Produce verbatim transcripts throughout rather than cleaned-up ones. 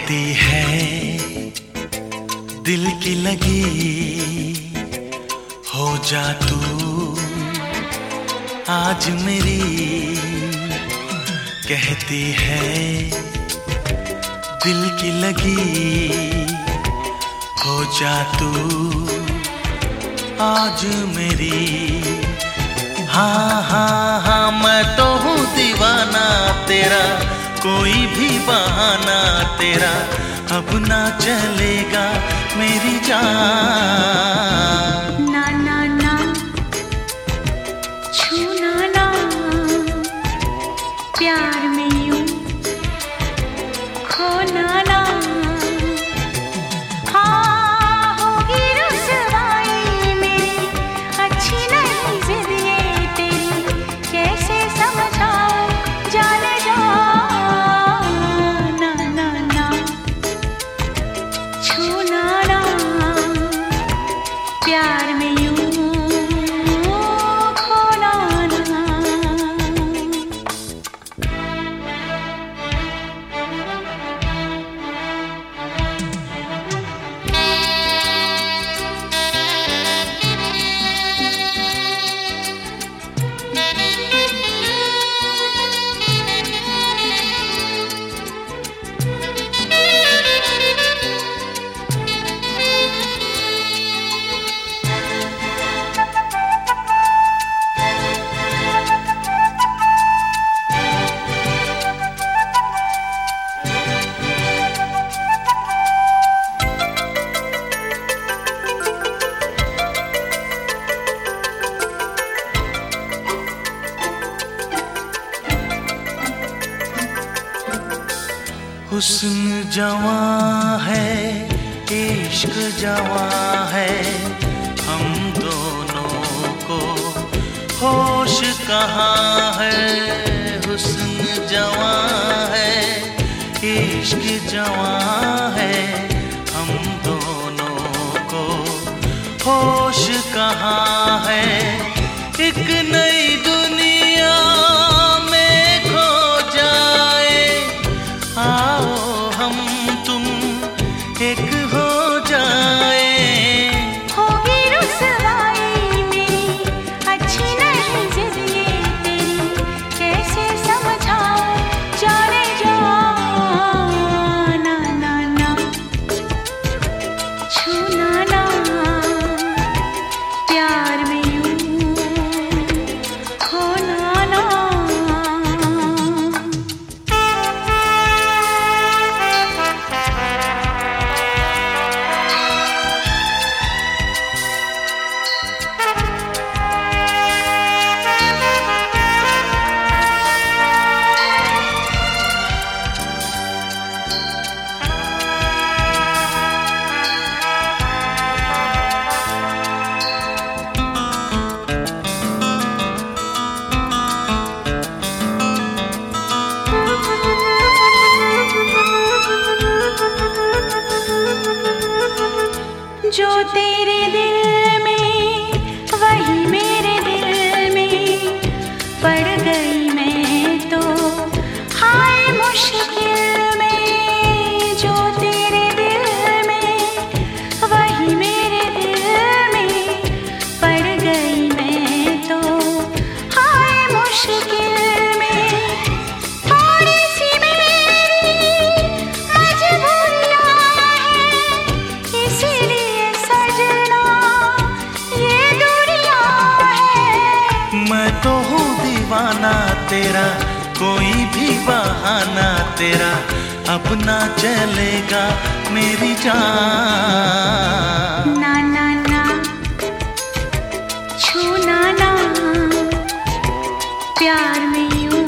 कहती है दिल की लगी हो जा तू आज मेरी। कहती है दिल की लगी हो जा तू आज मेरी। हाँ हाँ हाँ मैं तो हूँ दीवाना तेरा, कोई भी बहाना तेरा अब ना चलेगा मेरी जान। ना ना ना छूना ना प्यार में यूं खोना ना। हाँ होगी रुसवाई मेरी, अच्छी नहीं जिद ये तेरी, कैसे समझाऊं जाने जा। ना ना ना छूना ना प्यार में यूं खोना ना। हुस्न जवां है इश्क जवां है, हम दोनों को होश कहाँ है। हुस्न जवां है इश्क जवां है, हम दोनों को होश कहाँ है। एक नई दुनिया में खो जाए, आओ हम तुम एक हो जाए। होगी रुसवाई मेरी, अच्छी नहीं जिद ये तेरी, कैसे समझाऊं जाने जा। ना ना ना छूना ना प्यार में यूं खोना ना। जो तेरे दिल में वही मेरे दिल में, पड़ गई मैं तो हाय मुश्किल में। जो तेरे दिल में वही मेरे दिल में, पड़ गई मैं तो हाय मुश्किल में। थोड़ी सी मेरी मजबूरियां हैं, इसीलिए सजना ये दूरियां हैं। मैं तो हूँ दीवाना तेरा, कोई भी बहाना तेरा अब ना चलेगा मेरी जान। ना ना ना छूना ना प्यार में यूं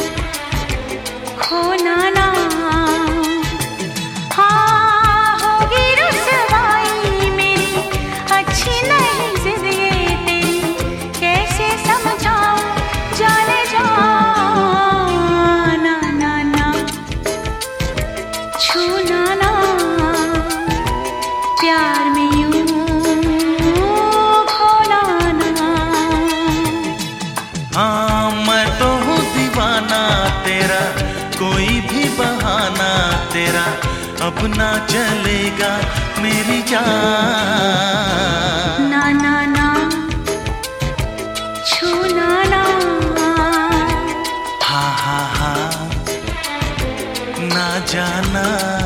खोना ना। हाँ होगी रुसवाई मेरी, अच्छी नहीं जिद ये तेरी, कैसे समझाऊं जाने जा। ना ना ना छूना ना प्यार में यूं खोना ना। हाँ मैं तो हूँ दीवाना तेरा, कोई भी बहाना तेरा अब ना चलेगा मेरी जान। ना ना ना छूना ना, हा हा हा ना जाना।